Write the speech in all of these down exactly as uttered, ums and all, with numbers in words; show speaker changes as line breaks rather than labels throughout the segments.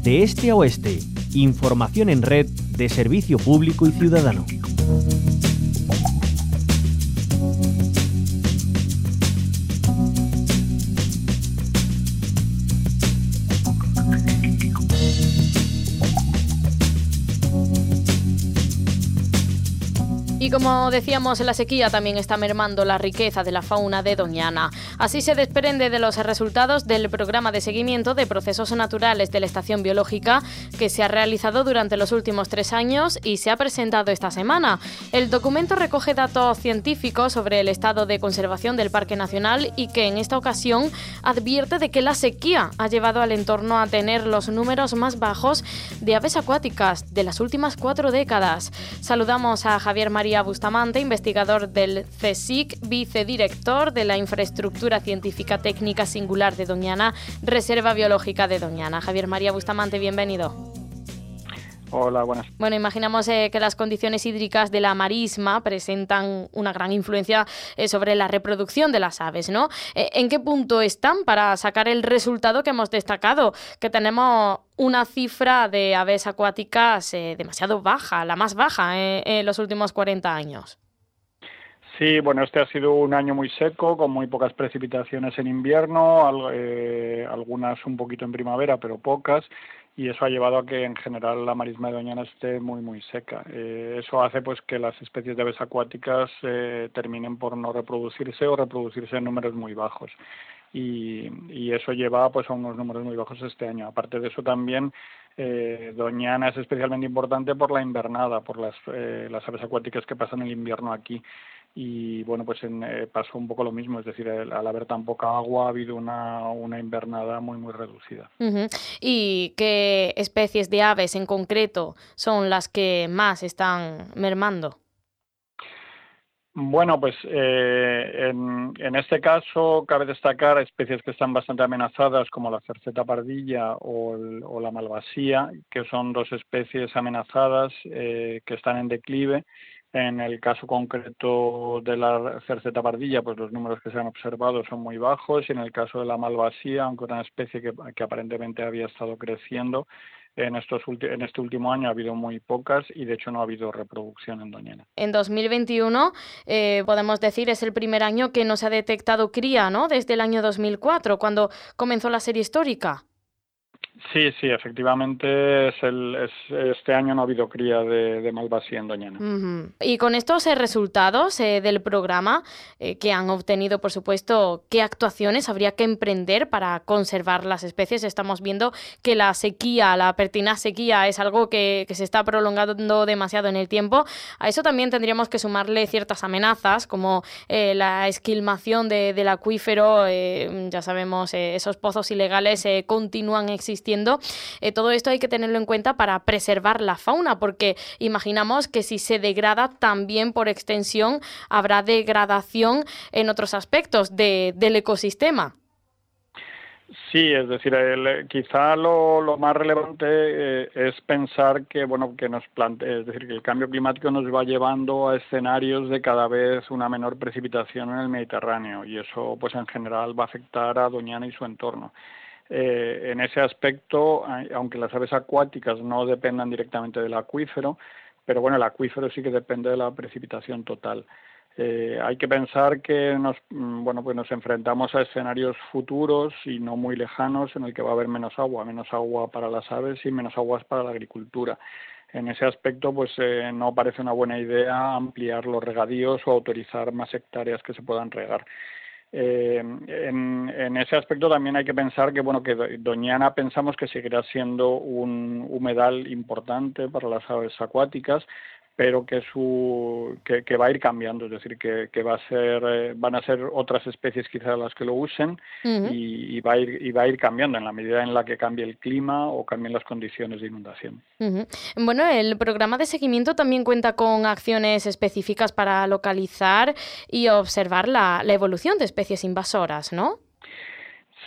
De este a oeste, información en red de servicio público y ciudadano.
Y como decíamos, la sequía también está mermando la riqueza de la fauna de Doñana. Así se desprende de los resultados del programa de seguimiento de procesos naturales de la estación biológica que se ha realizado durante los últimos tres años y se ha presentado esta semana. El documento recoge datos científicos sobre el estado de conservación del Parque Nacional y que en esta ocasión advierte de que la sequía ha llevado al entorno a tener los números más bajos de aves acuáticas de las últimas cuatro décadas. Saludamos a Javier María Bustamante, investigador del CSIC, vicedirector de la Infraestructura Científica Técnica Singular de Doñana, Reserva Biológica de Doñana. Javier María Bustamante, bienvenido.
Hola, buenas.
Bueno, imaginamos eh, que las condiciones hídricas de la marisma presentan una gran influencia eh, sobre la reproducción de las aves, ¿no? Eh, ¿En qué punto están para sacar el resultado que hemos destacado? Que tenemos una cifra de aves acuáticas eh, demasiado baja, la más baja eh, en los últimos cuarenta años.
Sí, bueno, este ha sido un año muy seco, con muy pocas precipitaciones en invierno, al, eh, algunas un poquito en primavera, pero pocas, y eso ha llevado a que en general la marisma de Doñana esté muy muy seca. Eh, eso hace pues que las especies de aves acuáticas eh, terminen por no reproducirse o reproducirse en números muy bajos. Y, y eso lleva pues a unos números muy bajos este año. Aparte de eso también eh, Doñana es especialmente importante por la invernada, por las, eh, las aves acuáticas que pasan el invierno aquí. Y bueno, pues en, eh, pasó un poco lo mismo, es decir, el, al haber tan poca agua ha habido una, una invernada muy muy reducida.
Uh-huh. ¿Y qué especies de aves en concreto son las que más están mermando?
Bueno, pues eh, en, en este caso cabe destacar especies que están bastante amenazadas como la cerceta pardilla o, el, o la malvasía, que son dos especies amenazadas eh, que están en declive. En el caso concreto de la cerceta pardilla, pues los números que se han observado son muy bajos, y en el caso de la malvasía, aunque era una especie que, que aparentemente había estado creciendo, en, estos ulti- en este último año ha habido muy pocas y de hecho no ha habido reproducción en Doñana.
En dos mil veintiuno, eh, podemos decir, es el primer año que no se ha detectado cría, ¿no? Desde el año dos mil cuatro, cuando comenzó la serie histórica.
Sí, sí, efectivamente es el, es, este año no ha habido cría de, de malvasía en Doñana.
Uh-huh. Y con estos eh, resultados eh, del programa eh, que han obtenido, por supuesto, ¿qué actuaciones habría que emprender para conservar las especies? Estamos viendo que la sequía, la pertinaz sequía, es algo que, que se está prolongando demasiado en el tiempo. A eso también tendríamos que sumarle ciertas amenazas, como eh, la esquilmación de, del acuífero. Eh, ya sabemos, eh, esos pozos ilegales eh, continúan existiendo. Eh, todo esto hay que tenerlo en cuenta para preservar la fauna, porque imaginamos que si se degrada, también por extensión habrá degradación en otros aspectos de, del ecosistema.
Sí, es decir, el, quizá lo, lo más relevante eh, es pensar que bueno que nos plante, es decir, que el cambio climático nos va llevando a escenarios de cada vez una menor precipitación en el Mediterráneo, y eso pues en general va a afectar a Doñana y su entorno. Eh, en ese aspecto, aunque las aves acuáticas no dependan directamente del acuífero, pero bueno, el acuífero sí que depende de la precipitación total. Eh, hay que pensar que nos, bueno, pues nos enfrentamos a escenarios futuros y no muy lejanos en el que va a haber menos agua, menos agua para las aves y menos aguas para la agricultura. En ese aspecto, pues eh, no parece una buena idea ampliar los regadíos o autorizar más hectáreas que se puedan regar. Eh, en, en ese aspecto también hay que pensar que bueno que Doñana pensamos que seguirá siendo un humedal importante para las aves acuáticas, pero que su que, que va a ir cambiando, es decir, que, que va a ser eh, van a ser otras especies quizás las que lo usen, uh-huh. y, y va a ir y va a ir cambiando en la medida en la que cambie el clima o cambien las condiciones de inundación.
Uh-huh. Bueno, el programa de seguimiento también cuenta con acciones específicas para localizar y observar la, la evolución de especies invasoras, ¿no?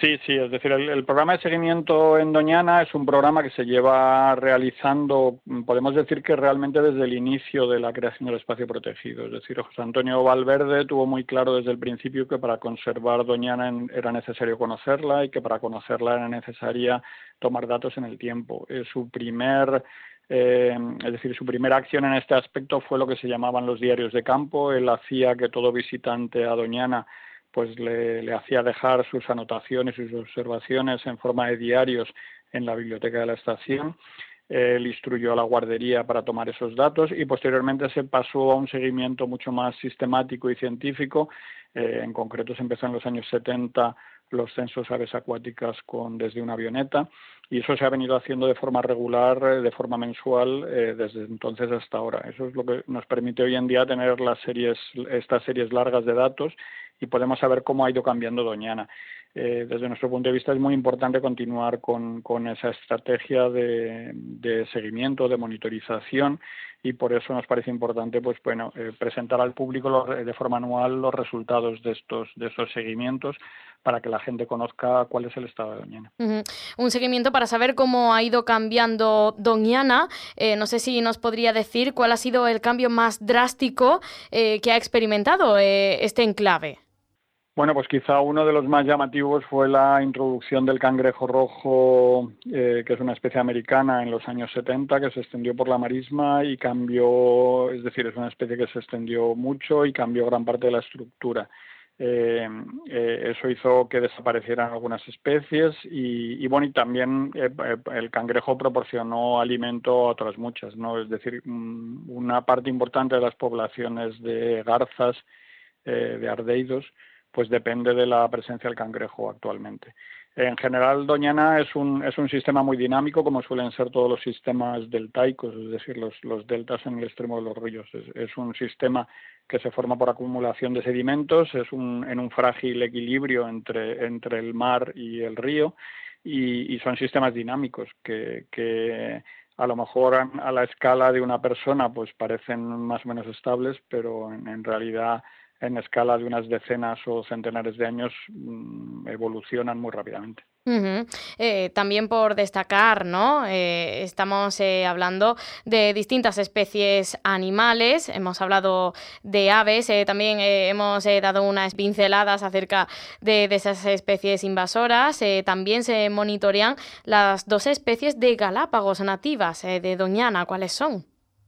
Sí, sí, es decir, el, el programa de seguimiento en Doñana es un programa que se lleva realizando, podemos decir que realmente desde el inicio de la creación del espacio protegido. Es decir, José Antonio Valverde tuvo muy claro desde el principio que para conservar Doñana en, era necesario conocerla y que para conocerla era necesaria tomar datos en el tiempo. Eh, su primer Eh, es decir, su primera acción en este aspecto fue lo que se llamaban los diarios de campo. Él hacía que todo visitante a Doñana pues le, le hacía dejar sus anotaciones y sus observaciones en forma de diarios en la biblioteca de la estación. Él instruyó a la guardería para tomar esos datos y posteriormente se pasó a un seguimiento mucho más sistemático y científico. Eh, en concreto se empezó en los años setenta los censos aves acuáticas con, desde una avioneta, y eso se ha venido haciendo de forma regular, de forma mensual, eh, desde entonces hasta ahora. Eso es lo que nos permite hoy en día tener las series, estas series largas de datos, y podemos saber cómo ha ido cambiando Doñana. Eh, desde nuestro punto de vista es muy importante continuar con, con esa estrategia de, de seguimiento, de monitorización, y por eso nos parece importante pues bueno eh, presentar al público los, de forma anual los resultados de estos de esos seguimientos para que la gente conozca cuál es el estado de Doñana.
Uh-huh. Un seguimiento para saber cómo ha ido cambiando Doñana. Eh, no sé si nos podría decir cuál ha sido el cambio más drástico eh, que ha experimentado eh, este enclave.
Bueno, pues quizá uno de los más llamativos fue la introducción del cangrejo rojo, eh, que es una especie americana, en los años setenta, que se extendió por la marisma y cambió, es decir, es una especie que se extendió mucho y cambió gran parte de la estructura. Eh, eh, eso hizo que desaparecieran algunas especies y, y bueno, y también eh, el cangrejo proporcionó alimento a otras muchas, ¿no? Es decir, una parte importante de las poblaciones de garzas, eh, de ardeidos, pues depende de la presencia del cangrejo actualmente. En general, Doñana es un, es un sistema muy dinámico, como suelen ser todos los sistemas deltaicos, es decir, los, los deltas en el extremo de los ríos. Es, es un sistema que se forma por acumulación de sedimentos, es un, en un frágil equilibrio entre, entre el mar y el río, y, y son sistemas dinámicos que, que a lo mejor a, a la escala de una persona pues parecen más o menos estables, pero en, en realidad en escala de unas decenas o centenares de años mmm, evolucionan muy rápidamente.
Uh-huh. Eh, también por destacar, ¿no? Eh, estamos eh, hablando de distintas especies animales, hemos hablado de aves, eh, también eh, hemos eh, dado unas pinceladas acerca de, de esas especies invasoras, eh, también se monitorean las dos especies de Galápagos nativas eh, de Doñana. ¿Cuáles son?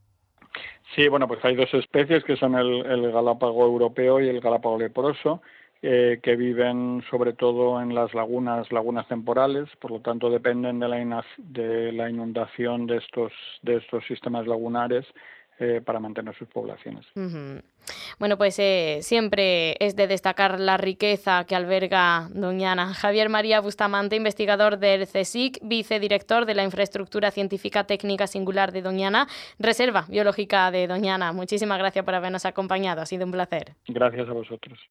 Sí, bueno, pues hay dos especies que son el, el galápago europeo y el galápago leproso, eh, que viven sobre todo en las lagunas, lagunas temporales, por lo tanto dependen de la, de la inundación de estos, de estos sistemas lagunares eh, para mantener sus poblaciones.
Uh-huh. Bueno, pues eh, siempre es de destacar la riqueza que alberga Doñana. Javier María Bustamante, investigador del CSIC, vicedirector de la Infraestructura Científica Técnica Singular de Doñana, Reserva Biológica de Doñana. Muchísimas gracias por habernos acompañado, ha sido un placer.
Gracias a vosotros.